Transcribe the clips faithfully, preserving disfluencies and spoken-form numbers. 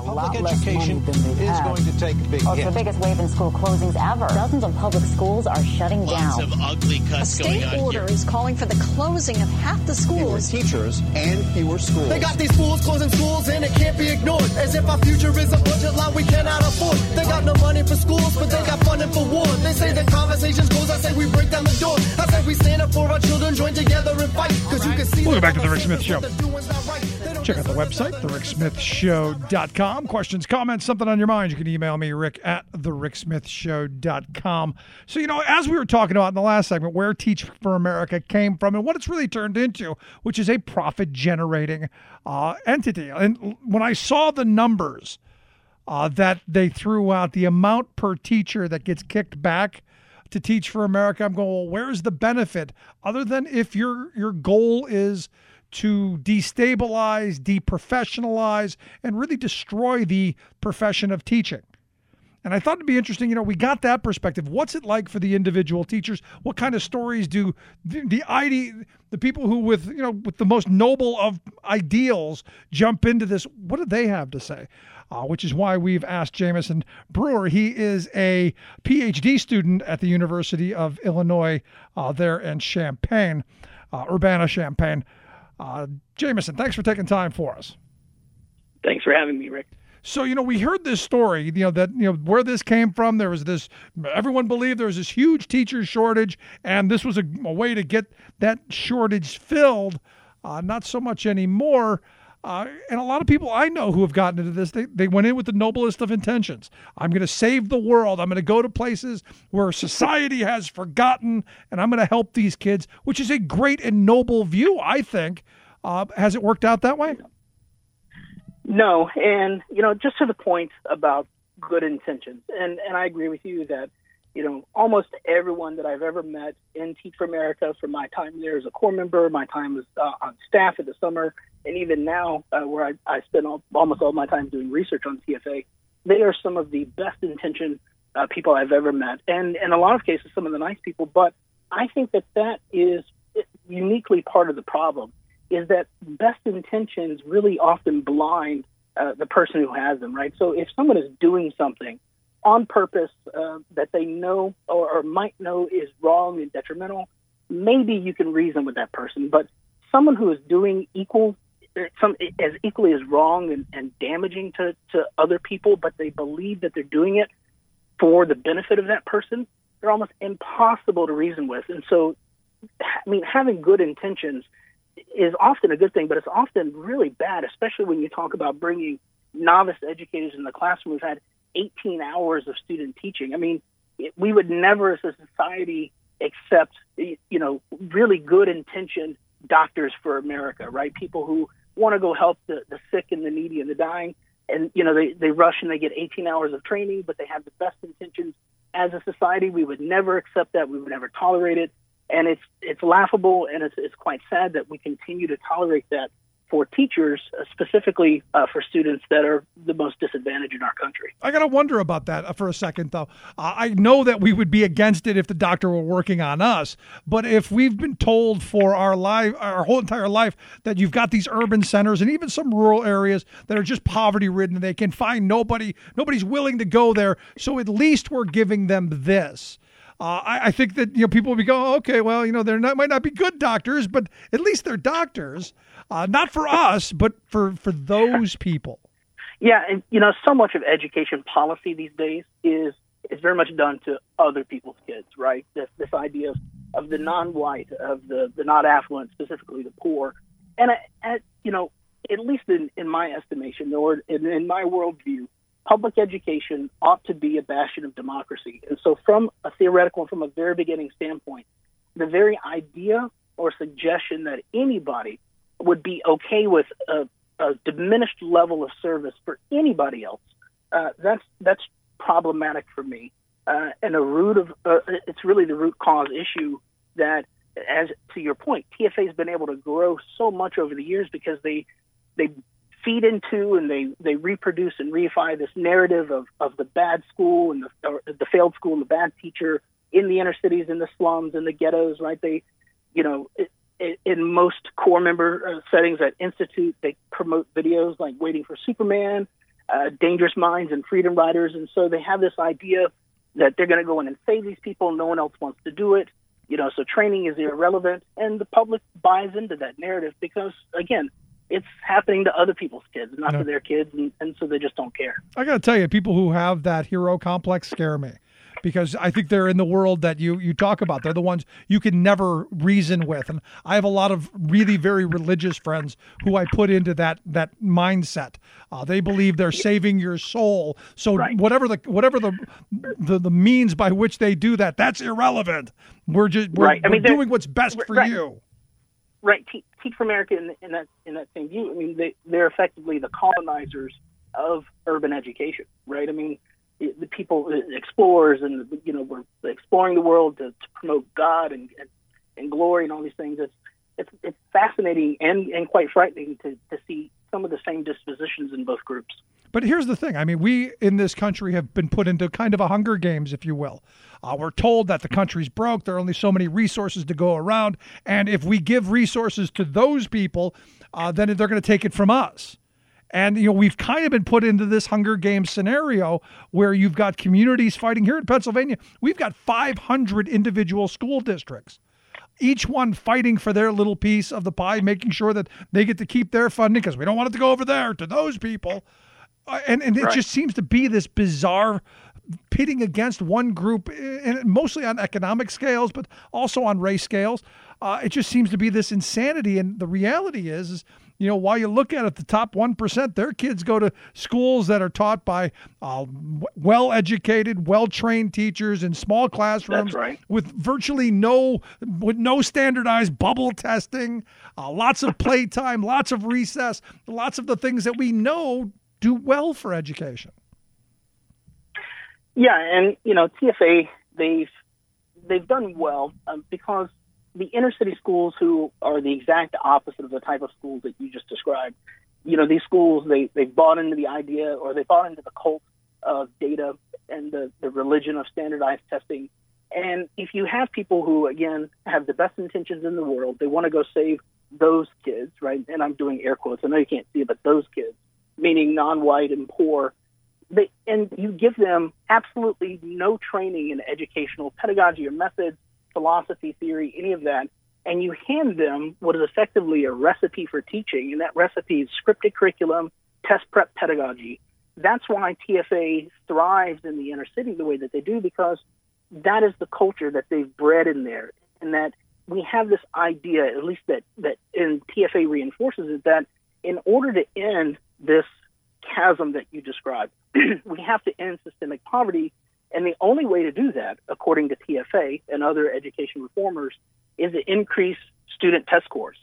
Public education is going to take a big oh, hit. It's the biggest wave in school closings ever. Dozens of public schools are shutting Lots down. of ugly cuts going on here. A state order here. is calling for the closing of half the schools. Fewer teachers and fewer schools. They got these fools closing schools and it can't be ignored. As if our future is a budget line we cannot afford. They got no money for schools, but they got funding for war. They say the conversation's closed. I say we break down the door. I say we stand up for our children, join together and fight. Because you can see. Welcome back to the Rick Smith Show. Check out the website, the rick smith show dot com. Questions, comments, something on your mind, you can email me, rick at the rick smith show dot com. So, you know, as we were talking about in the last segment, where Teach for America came from and what it's really turned into, which is a profit-generating uh, entity. And when I saw the numbers uh, that they threw out, the amount per teacher that gets kicked back to Teach for America, I'm going, well, where's the benefit? Other than if your your goal is to destabilize, deprofessionalize, and really destroy the profession of teaching. And I thought it'd be interesting, you know, we got that perspective. What's it like for the individual teachers? What kind of stories do the, the ide- the people who with, you know, with the most noble of ideals jump into this? What do they have to say? Uh, which is why we've asked Jamison Brewer. He is a P H D student at the University of Illinois uh, there in Champaign, uh, Urbana-Champaign. Uh, Jamison, thanks for taking time for us. Thanks for having me, Rick. So, you know, we heard this story, you know, that, you know, where this came from. There was this, everyone believed there was this huge teacher shortage, and this was a, a way to get that shortage filled. Uh, not so much anymore. Uh, and a lot of people I know who have gotten into this, they, they went in with the noblest of intentions. I'm going to save the world. I'm going to go to places where society has forgotten, and I'm going to help these kids, which is a great and noble view, I think. Uh, has it worked out that way? No. And, you know, just to the point about good intentions, and, and I agree with you that, you know, almost everyone that I've ever met in Teach for America, from my time there as a core member, my time was uh, on staff in the summer, and even now, uh, where I, I spend all, almost all my time doing research on T F A, they are some of the best intentioned uh, people I've ever met. And in a lot of cases, some of the nice people. But I think that that is uniquely part of the problem, is that best intentions really often blind uh, the person who has them, right? So if someone is doing something on purpose uh, that they know or, or might know is wrong and detrimental, maybe you can reason with that person. But someone who is doing equal some as equally as wrong and, and damaging to, to other people, but they believe that they're doing it for the benefit of that person, they're almost impossible to reason with. And so, I mean, having good intentions is often a good thing, but it's often really bad, especially when you talk about bringing novice educators in the classroom who've had eighteen hours of student teaching. I mean, it, we would never as a society accept, you know, really good intentioned doctors for America, right? People who want to go help the, the sick and the needy and the dying. And, you know, they, they rush and they get eighteen hours of training, but they have the best intentions. As a society, we would never accept that. We would never tolerate it. And it's it's laughable, and it's, it's quite sad that we continue to tolerate that for teachers, uh, specifically uh, for students that are the most disadvantaged in our country. I got to wonder about that for a second, though. Uh, I know that we would be against it if the doctor were working on us, but if we've been told for our life, our whole entire life, that you've got these urban centers and even some rural areas that are just poverty-ridden, they can find nobody, nobody's willing to go there, so at least we're giving them this. Uh, I, I think that, you know, people will be going, oh, okay, well, you know, they might not be good doctors, but at least they're doctors. Uh, not for us, but for, for those people. Yeah, and, you know, so much of education policy these days is is very much done to other people's kids, right? This this idea of, of the non-white, of the, the not affluent, specifically the poor. And, I, I, you know, at least in, in my estimation, or in, in my worldview, public education ought to be a bastion of democracy. And so from a theoretical and from a very beginning standpoint, the very idea or suggestion that anybody would be okay with a, a diminished level of service for anybody else, uh, that's that's problematic for me. Uh, and a root of uh, it's really the root cause issue that, as to your point, T F A has been able to grow so much over the years because they they feed into and they, they reproduce and reify this narrative of, of the bad school and the or the failed school and the bad teacher in the inner cities, in the slums, in the ghettos, right? They, you know, it, it, in most core member uh, settings at Institute, they promote videos like Waiting for Superman, uh, dangerous minds and freedom riders. And so they have this idea that they're going to go in and save these people. No one else wants to do it. You know, so training is irrelevant. And the public buys into that narrative because, again, it's happening to other people's kids, not no. to their kids. And, and so they just don't care. I got to tell you, people who have that hero complex scare me. Because I think they're in the world that you, you talk about. They're the ones you can never reason with. And I have a lot of really very religious friends who I put into that that mindset. Uh, they believe they're saving your soul. So right. whatever the whatever the, the the means by which they do that, that's irrelevant. We're just we're, right. I mean, we're doing what's best for right. you. Right. Teach, Teach for America in, in that in that same view. I mean, they they're effectively the colonizers of urban education. Right. I mean. The people, explorers, and you know, we're exploring the world to, to promote God and, and and glory and all these things. It's it's it's fascinating and, and quite frightening to, to see some of the same dispositions in both groups. But here's the thing. I mean, we in this country have been put into kind of a Hunger Games, if you will. Uh, we're told that the country's broke. There are only so many resources to go around. And if we give resources to those people, uh, then they're going to take it from us. And, you know, we've kind of been put into this Hunger Games scenario where you've got communities fighting. Here in Pennsylvania, we've got five hundred individual school districts, each one fighting for their little piece of the pie, making sure that they get to keep their funding because we don't want it to go over there to those people. Uh, and, and it right. just seems to be this bizarre pitting against one group, and mostly on economic scales, but also on race scales. Uh, it just seems to be this insanity. And the reality is, is you know, while you look at it, the top one percent, their kids go to schools that are taught by uh, well-educated, well-trained teachers in small classrooms. That's right. With virtually no with no standardized bubble testing, uh, lots of playtime, lots of recess, lots of the things that we know do well for education. Yeah, and, you know, T F A, they've, they've done well um, because the inner city schools, who are the exact opposite of the type of schools that you just described, you know, these schools, they, they bought into the idea, or they bought into the cult of data and the, the religion of standardized testing. And if you have people who, again, have the best intentions in the world, they want to go save those kids, right? And I'm doing air quotes. I know you can't see it, but those kids, meaning non-white and poor, they, and you give them absolutely no training in educational pedagogy or methods, philosophy, theory, any of that, and you hand them what is effectively a recipe for teaching, and that recipe is scripted curriculum, test prep pedagogy. That's why T F A thrives in the inner city the way that they do, because that is the culture that they've bred in there, and that we have this idea, at least that, that in T F A reinforces it, that in order to end this chasm that you described, we have to end systemic poverty. And the only way to do that, according to T F A and other education reformers, is to increase student test scores.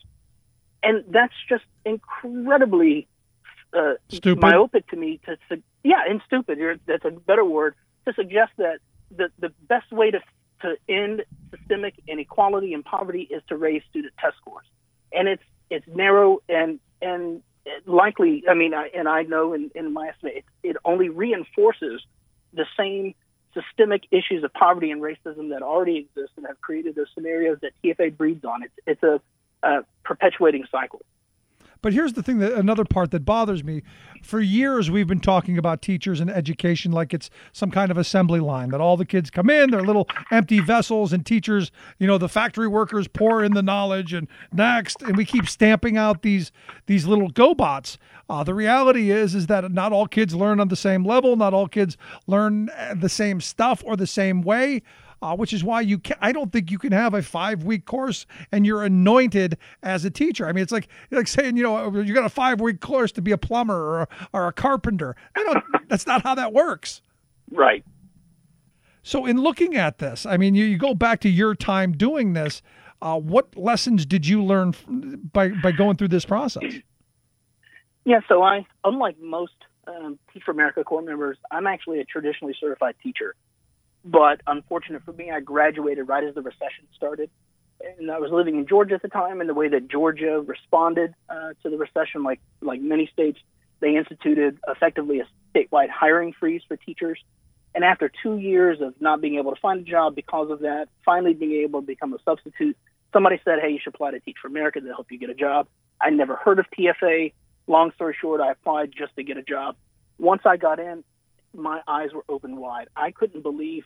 And that's just incredibly uh, myopic to me. To su- Yeah, and stupid. That's a better word. To suggest that the, the best way to, to end systemic inequality and poverty is to raise student test scores. And it's it's narrow and and likely, I mean, I, and I know in, in my estimate, it, it only reinforces the same systemic issues of poverty and racism that already exist and have created those scenarios that T F A breeds on. It's, it's a, a perpetuating cycle. But here's the thing, that another part that bothers me. For years, we've been talking about teachers and education like it's some kind of assembly line, that all the kids come in, they're little empty vessels, and teachers, you know, the factory workers pour in the knowledge and next, and we keep stamping out these these little go-bots. Uh, the reality is, is that not all kids learn on the same level, not all kids learn the same stuff or the same way. Uh, which is why you can, I don't think you can have a five-week course and you're anointed as a teacher. I mean, it's like like saying, you know, you got a five-week course to be a plumber or a, or a carpenter. You know, that's not how that works. Right. So in looking at this, I mean, you, you go back to your time doing this. Uh, what lessons did you learn by, by going through this process? Yeah, so I, unlike most um, Teach for America Corps members, I'm actually a traditionally certified teacher. But unfortunate for me, I graduated right as the recession started. And I was living in Georgia at the time, and the way that Georgia responded uh, to the recession, like like many states, they instituted effectively a statewide hiring freeze for teachers. And after two years of not being able to find a job because of that, finally being able to become a substitute, somebody said, hey, you should apply to Teach for America. They'll help you get a job. I never heard of T F A. Long story short, I applied just to get a job. once I got in, my eyes were open wide. I couldn't believe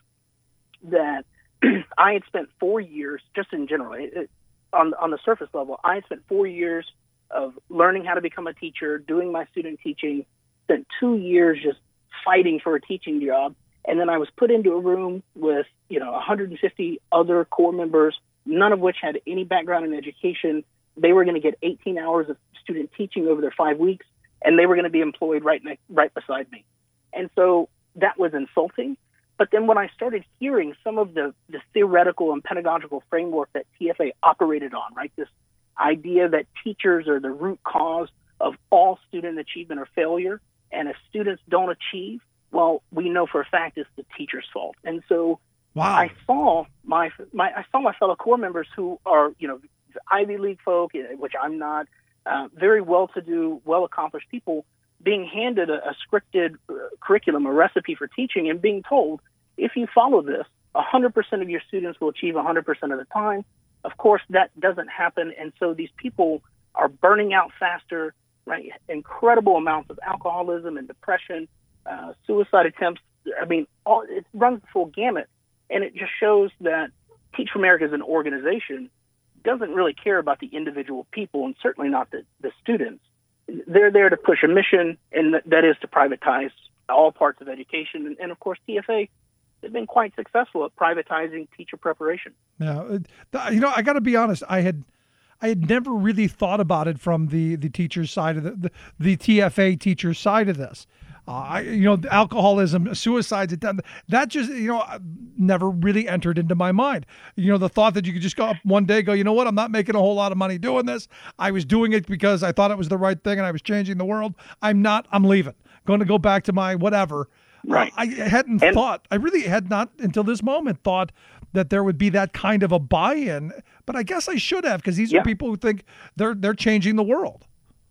that I had spent four years, just in general, it, it, on, on the surface level, I had spent four years of learning how to become a teacher, doing my student teaching, spent two years just fighting for a teaching job. And then I was put into a room with, you know, one hundred fifty other core members, none of which had any background in education. They were going to get eighteen hours of student teaching over their five weeks, and they were going to be employed right next, right beside me. And so that was insulting. But then when I started hearing some of the, the theoretical and pedagogical framework that T F A operated on, right, this idea that teachers are the root cause of all student achievement or failure, and if students don't achieve, well, we know for a fact it's the teacher's fault. And so wow. I saw my, my I saw my fellow core members who are, you know, Ivy League folk, which I'm not, uh, very well-to-do, well-accomplished people, being handed a, a scripted uh, curriculum, a recipe for teaching, and being told, if you follow this, one hundred percent of your students will achieve one hundred percent of the time. Of course, that doesn't happen, and so these people are burning out faster, right? Incredible amounts of alcoholism and depression, uh, suicide attempts. I mean, all, it runs the full gamut, and it just shows that Teach for America as an organization doesn't really care about the individual people, and certainly not the, the students. They're there to push a mission, and that is to privatize all parts of education. And, and of course, T F A has been quite successful at privatizing teacher preparation. Yeah, you know, I got to be honest. I had, I had never really thought about it from the the teacher's side of the the, the T F A teacher's side of this. Uh, I, you know, alcoholism, suicides, that just, you know, never really entered into my mind. You know, the thought that you could just go up one day, go, you know what, I'm not making a whole lot of money doing this. I was doing it because I thought it was the right thing and I was changing the world. I'm not, I'm leaving. Going to go back to my whatever. Right. Uh, I hadn't and, thought, I really had not until this moment thought that there would be that kind of a buy-in, but I guess I should have, because these yeah. are people who think they're they're changing the world.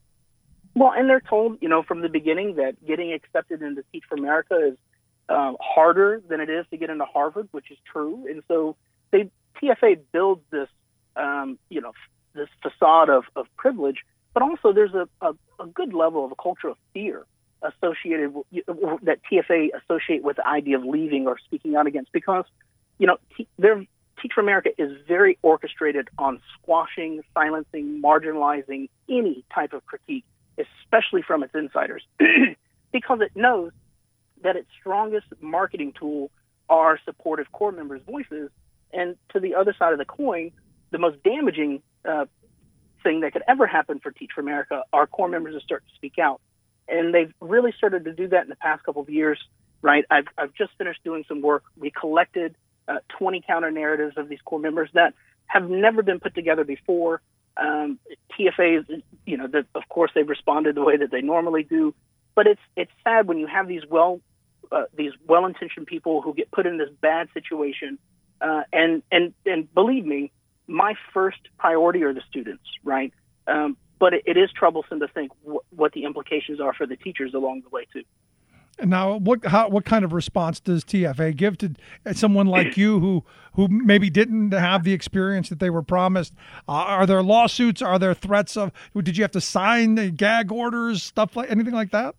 Well, and they're told, you know, from the beginning that getting accepted into Teach for America is um, harder than it is to get into Harvard, which is true. And so they, T F A builds this, um, you know, this facade of, of privilege, but also there's a, a, a good level of a culture of fear associated with, that T F A associate with the idea of leaving or speaking out against, because, you know, t- their Teach for America is very orchestrated on squashing, silencing, marginalizing any type of critique, especially from its insiders, because it knows that its strongest marketing tool are supportive core members' voices. And to the other side of the coin, the most damaging uh, thing that could ever happen for Teach for America are core members to start to speak out. And they've really started to do that in the past couple of years, right? I've, I've just finished doing some work. We collected uh, twenty counter narratives of these core members that have never been put together before. Um, T F A is, you know, the, of course they've responded the way that they normally do, but it's it's sad when you have these well uh, these well-intentioned people who get put in this bad situation, uh, and and and believe me, my first priority are the students, right? Um, but it, it is troublesome to think wh- what the implications are for the teachers along the way too. Now, what how, what kind of response does T F A give to someone like you who who maybe didn't have the experience that they were promised? Uh, are there lawsuits? Are there threats of? Did you have to sign the gag orders, stuff like anything like that?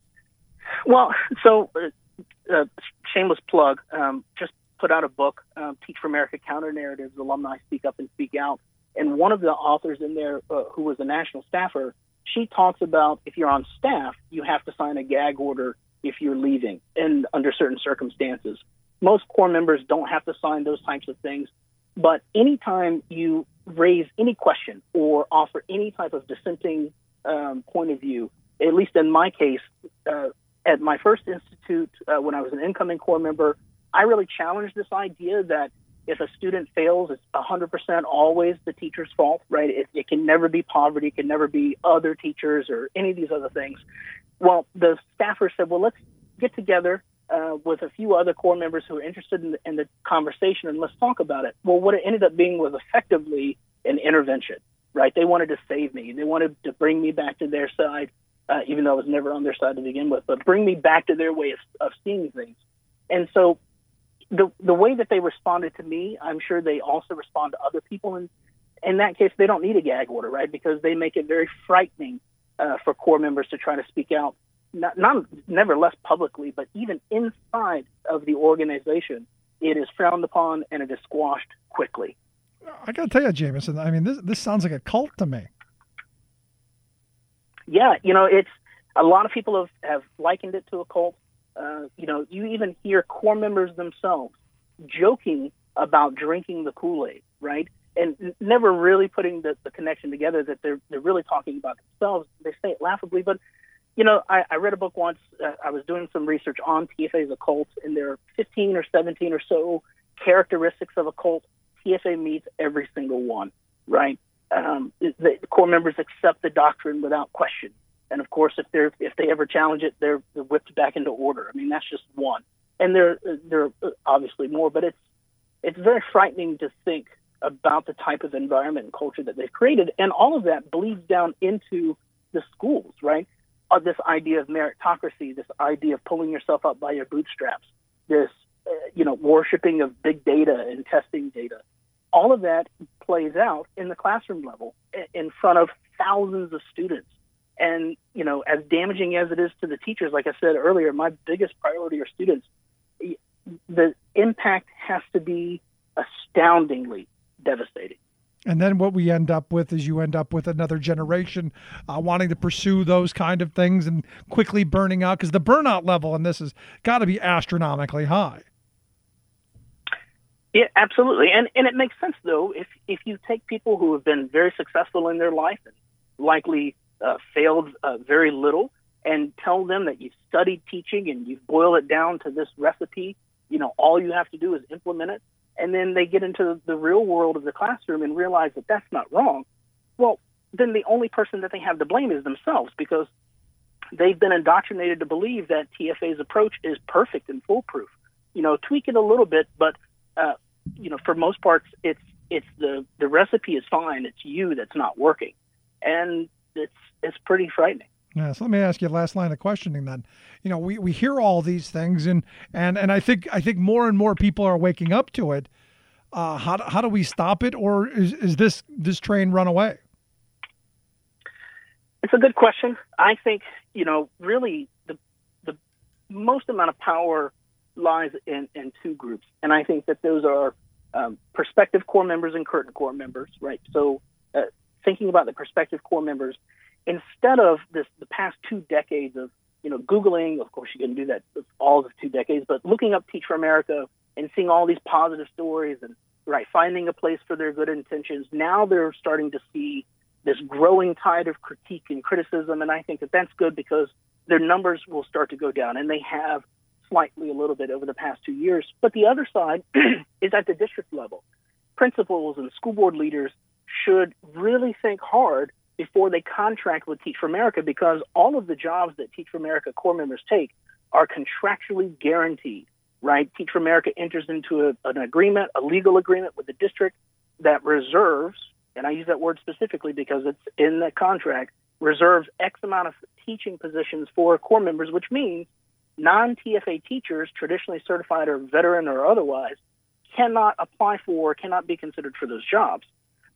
Well, so uh, uh, shameless plug. Um, just put out a book, um, Teach for America Counter Narratives: Alumni Speak Up and Speak Out. And one of the authors in there, uh, who was a national staffer, she talks about if you're on staff, you have to sign a gag order if you're leaving and under certain circumstances. Most core members don't have to sign those types of things, but anytime you raise any question or offer any type of dissenting um, point of view, at least in my case, uh, at my first institute, uh, when I was an incoming core member, I really challenged this idea that if a student fails, it's one hundred percent always the teacher's fault, right? It, it can never be poverty. It can never be other teachers or any of these other things. Well, the staffer said, well, let's get together uh, with a few other core members who are interested in the, in the conversation and let's talk about it. Well, what it ended up being was effectively an intervention, right? They wanted to save me. They wanted to bring me back to their side, uh, even though I was never on their side to begin with, but bring me back to their way of, of seeing things. And so the the way that they responded to me, I'm sure they also respond to other people. And in that case, they don't need a gag order, right? Because they make it very frightening Uh, for core members to try to speak out. not, not never less publicly, but even inside of the organization, it is frowned upon and it is squashed quickly. I got to tell you, Jameson, I mean, this this sounds like a cult to me. Yeah, you know, it's a lot of people have, have likened it to a cult. Uh, you know, you even hear core members themselves joking about drinking the Kool-Aid, right? And n- never really putting the, the connection together that they're they're really talking about themselves. They say it laughably, but, you know, I, I read a book once. Uh, I was doing some research on T F A as a cult, and there are fifteen or seventeen or so characteristics of a cult. T F A meets every single one, right? Um, the, the core members accept the doctrine without question. And of course, if they're if they ever challenge it, they're, they're whipped back into order. I mean, that's just one, and there there are obviously more. But it's it's very frightening to think about the type of environment and culture that they've created, and all of that bleeds down into the schools, right? Uh, this idea of meritocracy, this idea of pulling yourself up by your bootstraps, this uh, you know worshiping of big data and testing data. All of that plays out in the classroom level in front of thousands of students. And, you know, as damaging as it is to the teachers, like I said earlier, my biggest priority are students. The impact has to be astoundingly devastating. And then what we end up with is you end up with another generation uh, wanting to pursue those kind of things and quickly burning out, because the burnout level in this has got to be astronomically high. Yeah, absolutely. And and it makes sense, though, if, if you take people who have been very successful in their life and likely Uh, failed uh, very little, and tell them that you've studied teaching and you've boiled it down to this recipe. You know, all you have to do is implement it. And then they get into the real world of the classroom and realize that that's not wrong. Well, then the only person that they have to blame is themselves, because they've been indoctrinated to believe that T F A's approach is perfect and foolproof. You know, tweak it a little bit, but, uh, you know, for most parts, it's it's the, the recipe is fine. It's you that's not working. And it's it's pretty frightening. Yeah, so let me ask you a last line of questioning then. You know, we, we hear all these things, and, and, and I think I think more and more people are waking up to it. Uh, how do, how do we stop it, or is is this this train run away? It's a good question. I think, you know, really the the most amount of power lies in, in two groups, and I think that those are um, prospective core members and current core members, right? So uh, thinking about the prospective core members, instead of this, the past two decades of, you know, Googling, of course you can do that with all the two decades, but looking up Teach for America and seeing all these positive stories and, right, finding a place for their good intentions, now they're starting to see this growing tide of critique and criticism, and I think that that's good because their numbers will start to go down, and they have slightly a little bit over the past two years. But the other side is at the district level. Principals and school board leaders should really think hard before they contract with Teach for America, because all of the jobs that Teach for America core members take are contractually guaranteed, right? Teach for America enters into a, an agreement, a legal agreement with the district that reserves, and I use that word specifically because it's in the contract, reserves X amount of teaching positions for core members, which means non-T F A teachers, traditionally certified or veteran or otherwise, cannot apply for, cannot be considered for those jobs.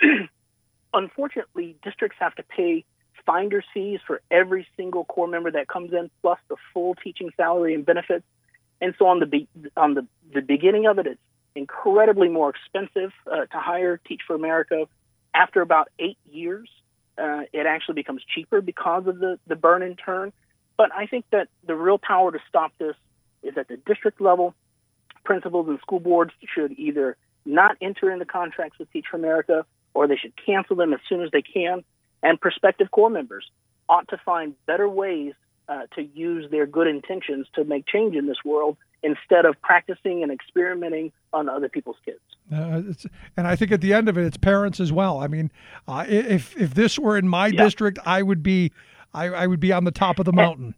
Unfortunately, districts have to pay finder's fees for every single core member that comes in, plus the full teaching salary and benefits. And so on the be- on the, the beginning of it, it's incredibly more expensive uh, to hire Teach for America. After about eight years, uh, it actually becomes cheaper because of the, the burn and turn. But I think that the real power to stop this is at the district level. Principals and school boards should either not enter into contracts with Teach for America, or they should cancel them as soon as they can. And prospective core members ought to find better ways uh, to use their good intentions to make change in this world instead of practicing and experimenting on other people's kids. Uh, it's, and I think at the end of it, it's parents as well. I mean, uh, if if this were in my yeah. district, I would be, I, I would be on the top of the mountain.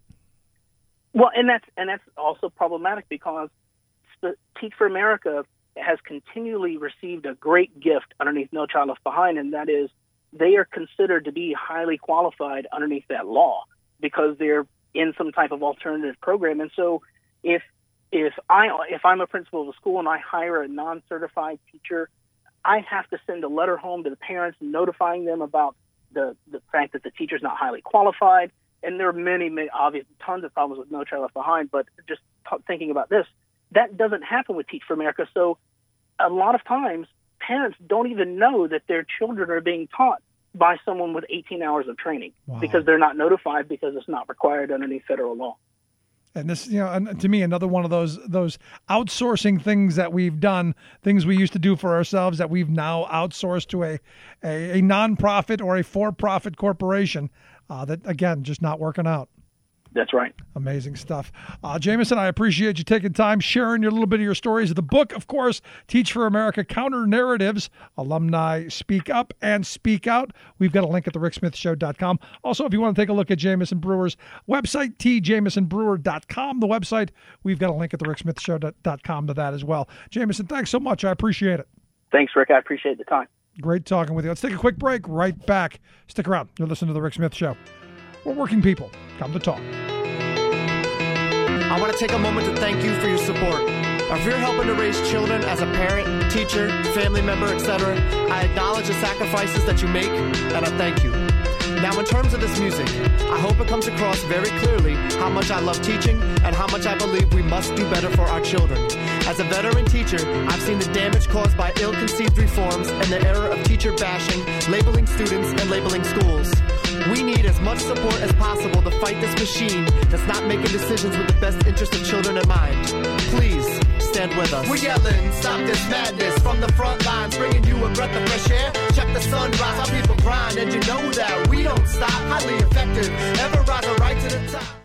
Well, and that's and that's also problematic because the Teach for America has continually received a great gift underneath No Child Left Behind, and that is they are considered to be highly qualified underneath that law because they're in some type of alternative program. And so if if I if I'm a principal of a school and I hire a non-certified teacher, I have to send a letter home to the parents notifying them about the, the fact that the teacher's not highly qualified. and there are many, many obvious tons of problems with No Child Left Behind, but just t- thinking about this, that doesn't happen with Teach for America. So a lot of times parents don't even know that their children are being taught by someone with eighteen hours of training wow. because they're not notified because it's not required underneath federal law. And this, you know, and to me, another one of those those outsourcing things that we've done, things we used to do for ourselves that we've now outsourced to a a, a nonprofit or a for-profit corporation. Uh, that again, just not working out. That's right. Amazing stuff. Uh, Jameson, I appreciate you taking time, sharing your little bit of your stories. The book, of course, Teach for America, Counter Narratives, Alumni Speak Up and Speak Out. We've got a link at the rick smith show dot com. Also, if you want to take a look at Jameson Brewer's website, t jameson brewer dot com, the website, we've got a link at the rick smith show dot com to that as well. Jameson, thanks so much. I appreciate it. Thanks, Rick. I appreciate the time. Great talking with you. Let's take a quick break. Right back. Stick around. You're listening to The Rick Smith Show. We're working people. Come to talk. I want to take a moment to thank you for your support. If you're helping to raise children as a parent, teacher, family member, et cetera, I acknowledge the sacrifices that you make, and I thank you. Now, in terms of this music, I hope it comes across very clearly how much I love teaching and how much I believe we must do better for our children. As a veteran teacher, I've seen the damage caused by ill-conceived reforms and the era of teacher bashing, labeling students, and labeling schools. We need as much support as possible to fight this machine that's not making decisions with the best interest of children in mind. Please, stand with us. We're yelling, stop this madness from the front lines, bringing you a breath of fresh air. Check the sunrise, our people grind, and you know that we don't stop. Highly effective, ever rise right to the top.